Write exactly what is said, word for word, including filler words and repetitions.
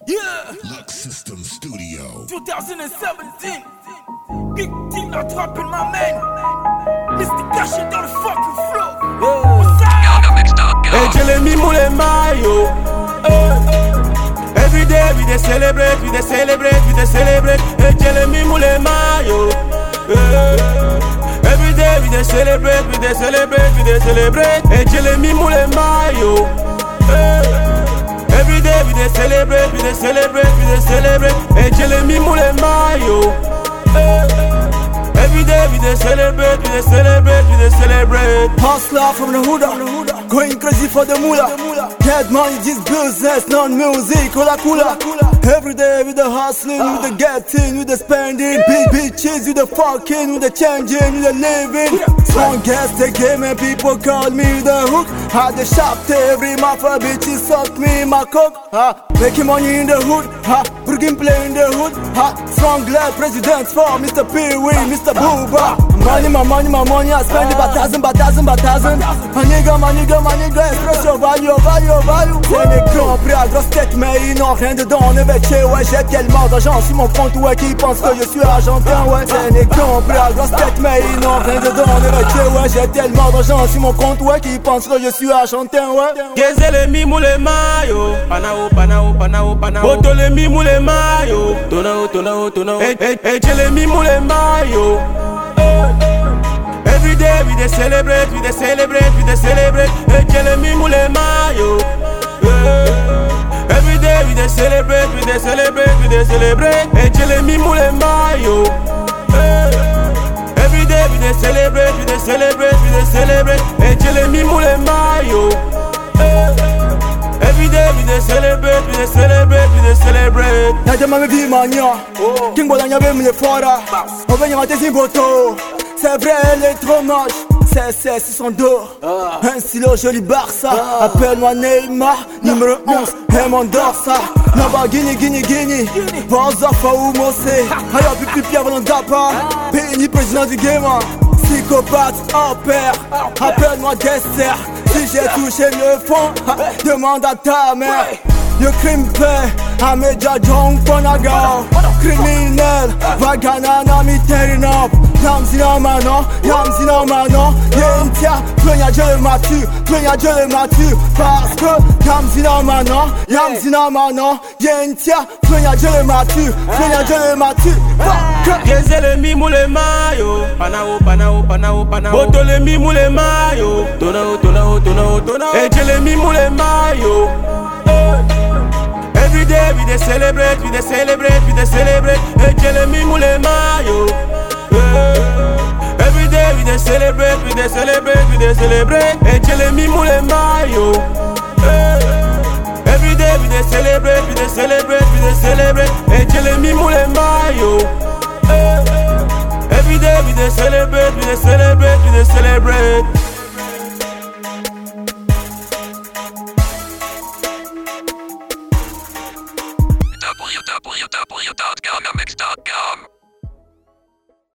Yeah. Lux System Studio. twenty seventeen. Big team not trapping my man. Mister Cash dans le fucking flow. Yeah. What's up? Hey, Jeremy Moulin Mayo. Every day we dey celebrate, we dey celebrate, we dey celebrate. Hey, Jeremy Moulin Mayo. Every day we dey celebrate, we dey celebrate, we dey celebrate. Hey, Jeremy Moulin Mayo. Every day we dey celebrate, we dey celebrate, we dey celebrate. Hey, Jeremy Moulin Mayo. Every day we dey celebrate, we dey celebrate, we dey celebrate. Hustler from the hood, going crazy for the moolah. Get money, this business, non music, cola cola. Every day with the hustling, with the getting, with the spending. Big bitches, with the fucking, with the changing, with the living. Strongest the game and people call me the hook. Had the shop to every mafia bitches suck me my cock. Ha, making money in the hood, ha, bringing play in the hood, ha. Strong glad presidents for Mister Pee-wee, Mister Booba. Money, my money, my money, I spend it by thousand, by thousand, by thousand. My nigga, my nigga, my nigga, express your value, value, value. C'est les grands prix à grosse tête, mais ils n'ont rien dedans, on est vêché, ouais. J'ai tellement d'argent sur mon compte, ouais, qui pensent que je suis argentin, ouais. C'est les grands prix à grosse tête, mais ils n'ont rien dedans, on est vêché, ouais. J'ai tellement d'argent sur mon compte, ouais, qui pensent que je suis argentin, ouais. Gezele mi moule mayo, panao, panao, panao, panao. Botole mi moule mayo, tonao, tonao, tonao. Hey, hey, hey, jele mi moule mayo. Every day we dey celebrate, we dey celebrate, we dey celebrate. Hey, jele mi moule mayo. Every day we dey celebrate, we dey celebrate, we dey celebrate. Hey, jele mi moule mayo. Every day we dey celebrate, we dey celebrate, we dey celebrate. Hey, jele mi moule mayo. Every day we dey celebrate, we dey celebrate, we dey celebrate. Najama me vi mania, King Bolanya be me fora. On vient mater sin boto. C'est vrai, elle est trop moche. C'est, c'est, ils sont deux. Un stylo joli Barça. Appelle-moi Neymar, numéro onze. Et mon dorsa. Naba Guinée, Guinée, Guinée. Vanza Faou Mossé. Alors, pipi, Pierre, Valon Dapa. Béni, président du game. Psychopathe, en père. Appelle-moi dessert. Si j'ai touché le fond, demande à ta mère. Yo crime paix, Ameja Jong Ponaga. Criminel, Vagana na mi tearing up. Yamzina mano, Yamzina mano. Yentia, plenya je le matu, plenya je le matu. Parce que Yamzina mano, Yamzina mano. Yentia, plenya je le matu, plenya je le matu. Gezele mi moule mayo, panao, panao, panao, panao. Botole mi moule mayo, tonao, tonao, tonao, tonao. Hey, jele mi moule mayo. Every day we dey celebrate, we dey celebrate, we dey celebrate. Hey, jele mi moule mayo. Every day we dey celebrate, we dey celebrate, we dey celebrate. Hey, jele mi moule mayo. Every day we dey celebrate, we dey celebrate, we dey celebrate. Hey, jele mi moule mayo. Every day we dey celebrate, we dey celebrate, we dey celebrate.